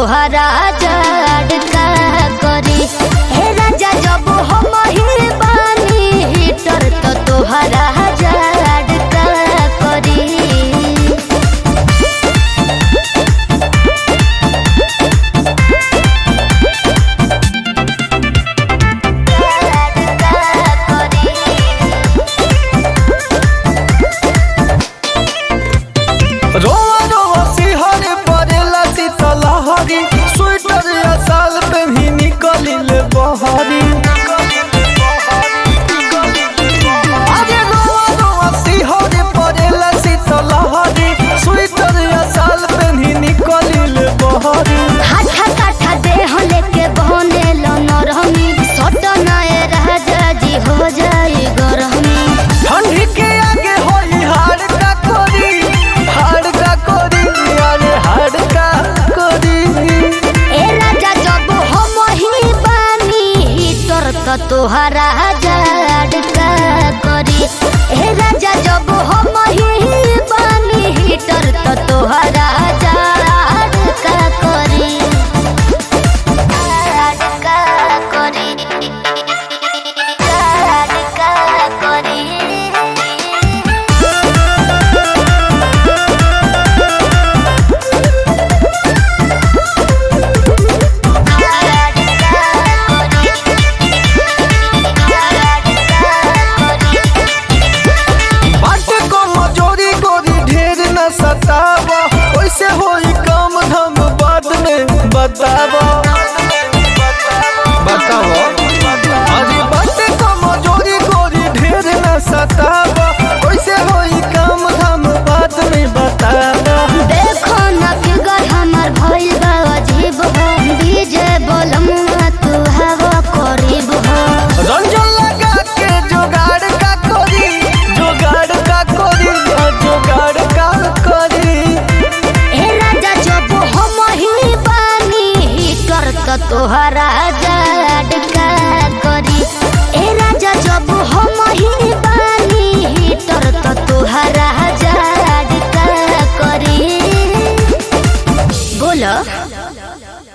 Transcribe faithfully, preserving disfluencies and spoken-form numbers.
तोहरा जड़ का करी। हे राजा जब हम ही बानी हीटर तो तोहरा जड़ का करी। रोआ रोआ सिहरे परेला शीतलहरी, स्वेटर या साल पे भी निकलिल बहरी। अरे रोआ रोआ सिहरे परेला शीतलहरी, स्वेटर या साल पे भी निकलिल बहरी। हाथा काठा देह लेके बहने लो नरमी, सट नए राजा जी हो जाई गरमी। ठंडी के आगे होई हाड़ का कोरी, हाड़ का कोरी, अरे हाड़ का कोरी। ए राजा जब हम ही बानी हीटर तो तोहरा जड़ का करी। ए राजा जब हम ही बानी हीटर तो तोहरा जड़ का करी। जड़ का करी, जड़ का करी। बाटे को मजोरी गोरी ढेर न सतावा, ओइसे होई काम धाम बाद में बतावा। बतावा अरे बाटे को मजोरी गोरी ढेर न सतावा, ओइसे होई काम धाम बाद में बतावा। देखो न फिगर हमार भइल बा अजीब हो, डीजे बोलमुआ तू हवा करीब हो। रंजन लगा के जुगाड़ का कोरी, जुगाड़ का कोरी, जुगाड़ का कोरी। ए राजा जब हम ही बानी हीटर तो तोहरा जड़